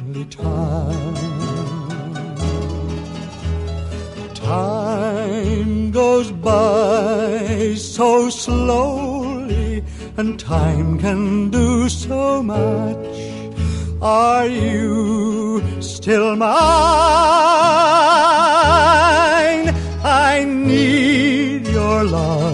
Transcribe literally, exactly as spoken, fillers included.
only time. Time goes by so slowly, and time can do so much. Are you still mine? I need your love